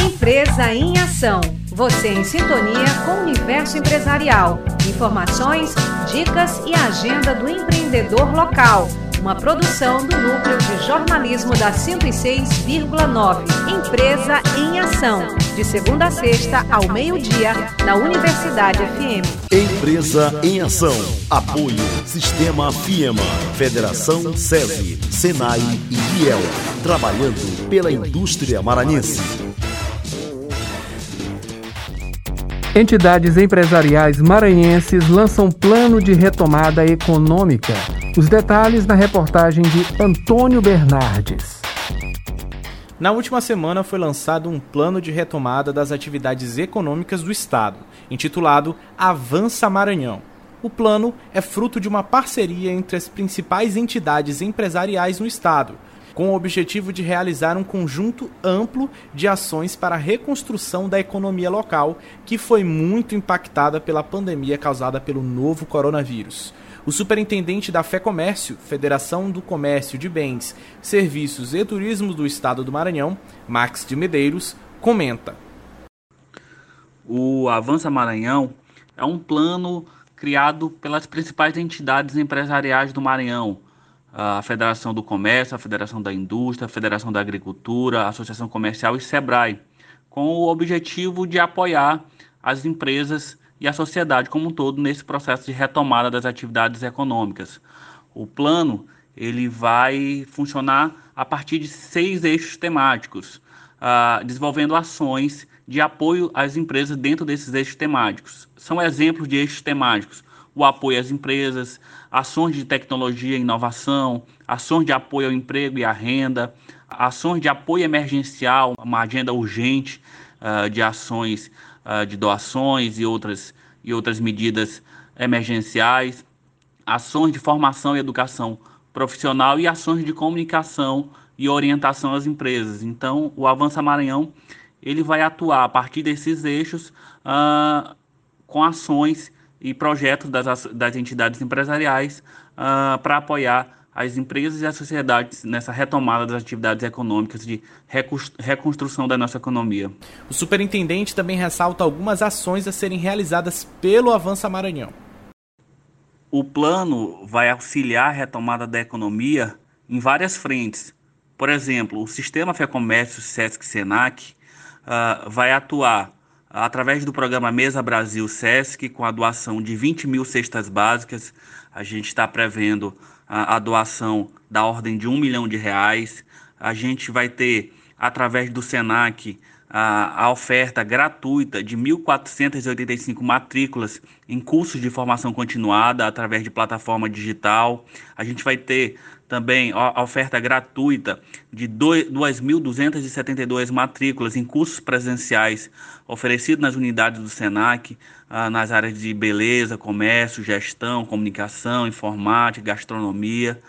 Empresa em Ação. Você em sintonia com o universo empresarial. Informações, dicas e agenda do empreendedor local. Uma produção do Núcleo de Jornalismo da 106,9. Empresa em Ação. De segunda a sexta, ao meio-dia, na Universidade FM. Empresa em Ação. Apoio Sistema FIEMA, Federação SESI, SENAI e IEL. Trabalhando pela indústria maranhense. Entidades empresariais maranhenses lançam plano de retomada econômica. Os detalhes na reportagem de Antônio Bernardes. Na última semana foi lançado um plano de retomada das atividades econômicas do Estado, intitulado Avança Maranhão. O plano é fruto de uma parceria entre as principais entidades empresariais no Estado, com o objetivo de realizar um conjunto amplo de ações para a reconstrução da economia local, que foi muito impactada pela pandemia causada pelo novo coronavírus. O superintendente da FEComércio, Federação do Comércio de Bens, Serviços e Turismo do Estado do Maranhão, Max de Medeiros, comenta. O Avança Maranhão é um plano criado pelas principais entidades empresariais do Maranhão, a Federação do Comércio, a Federação da Indústria, a Federação da Agricultura, a Associação Comercial e SEBRAE, com o objetivo de apoiar as empresas e a sociedade como um todo nesse processo de retomada das atividades econômicas. O plano ele vai funcionar a partir de 6 eixos temáticos, desenvolvendo ações de apoio às empresas dentro desses eixos temáticos. São exemplos de eixos temáticos: o apoio às empresas, ações de tecnologia e inovação, ações de apoio ao emprego e à renda, ações de apoio emergencial, uma agenda urgente de ações de doações e outras medidas emergenciais, ações de formação e educação profissional e ações de comunicação e orientação às empresas. Então, o Avança Maranhão ele vai atuar a partir desses eixos com ações e projetos das entidades empresariais para apoiar as empresas e a sociedade nessa retomada das atividades econômicas de reconstrução da nossa economia. O superintendente também ressalta algumas ações a serem realizadas pelo Avança Maranhão. O plano vai auxiliar a retomada da economia em várias frentes. Por exemplo, o Sistema FEComércio SESC-SENAC vai atuar através do programa Mesa Brasil SESC, com a doação de 20 mil cestas básicas. A gente está prevendo a doação da ordem de R$1 milhão. A gente vai ter, através do SENAC, a oferta gratuita de 1.485 matrículas em cursos de formação continuada através de plataforma digital. A gente vai ter também a oferta gratuita de 2.272 matrículas em cursos presenciais oferecidos nas unidades do SENAC, nas áreas de beleza, comércio, gestão, comunicação, informática, gastronomia.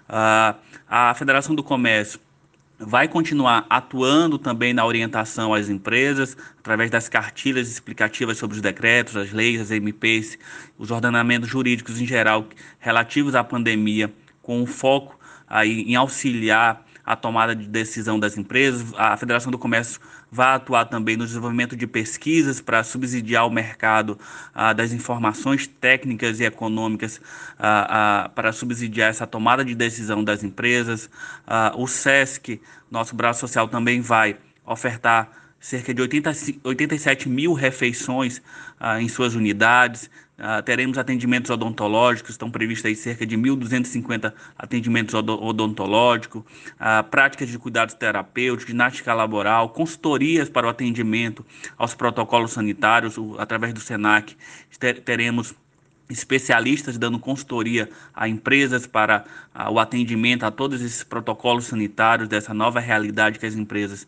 A Federação do Comércio vai continuar atuando também na orientação às empresas, através das cartilhas explicativas sobre os decretos, as leis, as MPs, os ordenamentos jurídicos em geral relativos à pandemia, com um foco aí em auxiliar a tomada de decisão das empresas. A Federação do Comércio vai atuar também no desenvolvimento de pesquisas para subsidiar o mercado das informações técnicas e econômicas para subsidiar essa tomada de decisão das empresas. O SESC, nosso braço social, também vai ofertar cerca de 87 mil refeições em suas unidades. Teremos atendimentos odontológicos, estão previstos aí cerca de 1.250 atendimentos odontológicos, práticas de cuidados terapêuticos, ginástica laboral, consultorias para o atendimento aos protocolos sanitários. Através do SENAC teremos especialistas dando consultoria a empresas para o atendimento a todos esses protocolos sanitários dessa nova realidade que as empresas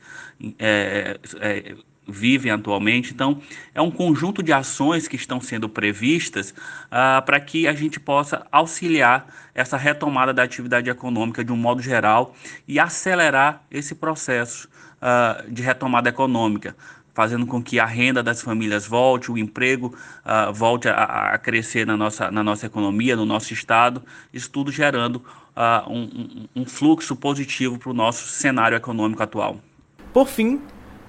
vivem atualmente. Então, é um conjunto de ações que estão sendo previstas para que a gente possa auxiliar essa retomada da atividade econômica de um modo geral e acelerar esse processo de retomada econômica, fazendo com que a renda das famílias volte, o emprego volte a crescer na nossa economia, no nosso estado, isso tudo gerando um fluxo positivo para o nosso cenário econômico atual. Por fim,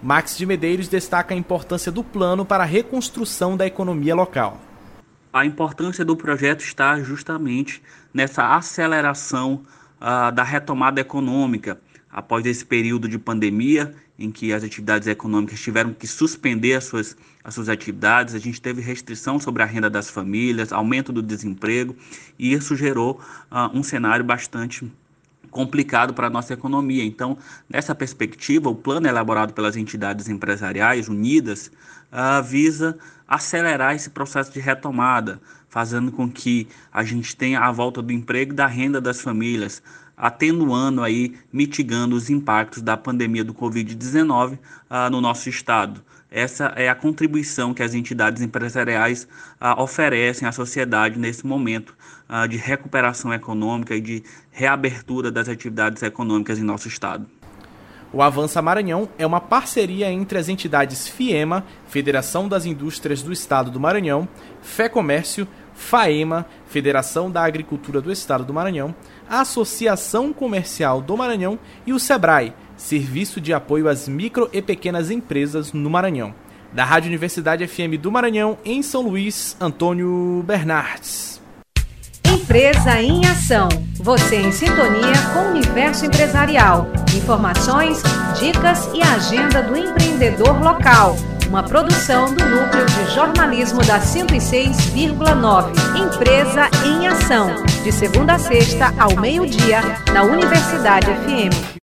Max de Medeiros destaca a importância do plano para a reconstrução da economia local. A importância do projeto está justamente nessa aceleração da retomada econômica. Após esse período de pandemia, em que as atividades econômicas tiveram que suspender as suas atividades, a gente teve restrição sobre a renda das famílias, aumento do desemprego, e isso gerou um cenário bastante complicado para a nossa economia. Então, nessa perspectiva, o plano elaborado pelas entidades empresariais unidas visa acelerar esse processo de retomada, fazendo com que a gente tenha a volta do emprego e da renda das famílias, atenuando aí, mitigando os impactos da pandemia do Covid-19 no nosso estado. Essa é a contribuição que as entidades empresariais oferecem à sociedade nesse momento de recuperação econômica e de reabertura das atividades econômicas em nosso estado. O Avança Maranhão é uma parceria entre as entidades FIEMA, Federação das Indústrias do Estado do Maranhão, FEComércio, FAEMA, Federação da Agricultura do Estado do Maranhão, a Associação Comercial do Maranhão e o SEBRAE, Serviço de Apoio às Micro e Pequenas Empresas no Maranhão. Da Rádio Universidade FM do Maranhão, em São Luís, Antônio Bernardes. Empresa em Ação. Você em sintonia com o universo empresarial. Informações, dicas e agenda do empreendedor local. Uma produção do Núcleo de Jornalismo da 106,9. Empresa em Ação. De segunda a sexta ao meio-dia, na Universidade FM.